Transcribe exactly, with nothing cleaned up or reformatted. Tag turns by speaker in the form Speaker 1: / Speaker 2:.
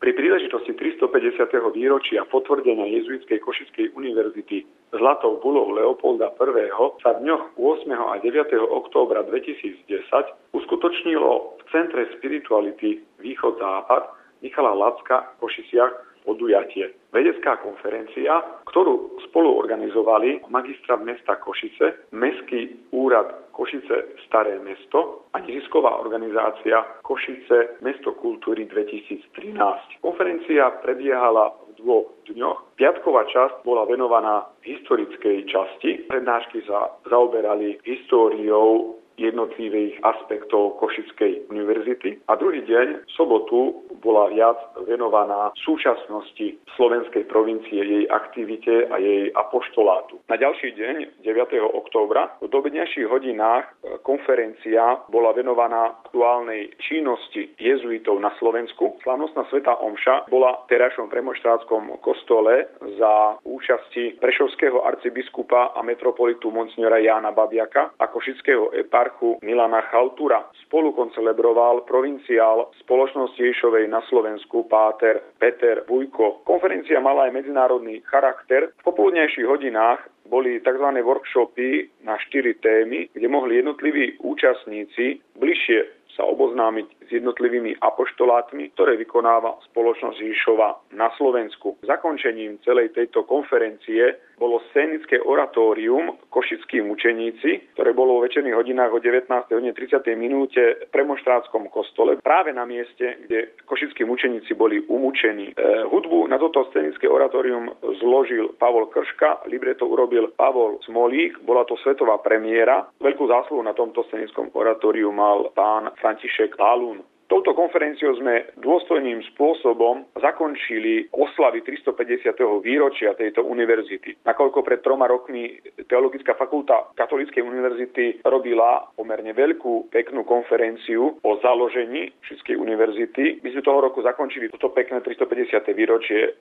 Speaker 1: Pri príležitosti tristopäťdesiateho výročia potvrdenia Jezuitskej Košickej univerzity Zlatou bulou Leopolda I. sa v dňoch ôsmeho a deviateho októbra dvetisícdesať uskutočnilo v Centre spirituality Východ-Západ Michala Lacka v Košiciach podujatie. Vedecká konferencia, ktorú spolu organizovali magistrát mesta Košice, Mestský úrad Košice Staré mesto a nezisková organizácia Košice Mesto kultúry dvetisíctrinásť. Konferencia prebiehala v dvoch dňoch. Piatková časť bola venovaná historickej časti. Prednášky sa zaoberali históriou jednotlivých aspektov Košickej univerzity. A druhý deň, v sobotu, bola viac venovaná súčasnosti slovenskej provincie, jej aktivite a jej apoštolátu. Na ďalší deň, deviateho októbra, v dobednejších hodinách konferencia bola venovaná aktuálnej činnosti jezuitov na Slovensku. Slávnostná svätá omša bola v terajšom premonštrátskom kostole za účasti prešovského arcibiskupa a metropolitu monsignora Jána Babiaka a košického eparchu Milana Chaltura. Spolu koncelebroval provinciál Spoločnosti Ježišovej na Slovensku páter Peter Vujko. Konferencia mala aj medzinárodný charakter. V popoludnejších hodinách boli tzv. Workshopy na štyri témy, kde mohli jednotliví účastníci bližšie sa oboznámiť s jednotlivými apoštolátmi, ktoré vykonáva Spoločnosť Ježišova na Slovensku. Zakončením celej tejto konferencie bolo scénické oratórium Košickí mučeníci, ktoré bolo vo večerných hodinách o devätnástej hodine tridsiatej minúte v premonštrátskom kostole, práve na mieste, kde košickí mučeníci boli umúčení. E, hudbu na toto scénické oratórium zložil Pavol Krška, libreto urobil Pavol Smolík, bola to svetová premiéra. Veľkú zásluhu na tomto scénickom oratóriu mal pán František Talún. Touto konferenciou sme dôstojným spôsobom zakončili oslavy tristopäťdesiateho výročia tejto univerzity. Nakoľko pred troma rokmi Teologická fakulta Katolíckej univerzity robila pomerne veľkú, peknú konferenciu o založení Košickej univerzity, my sme toho roku zakončili toto pekné tristopäťdesiate výročie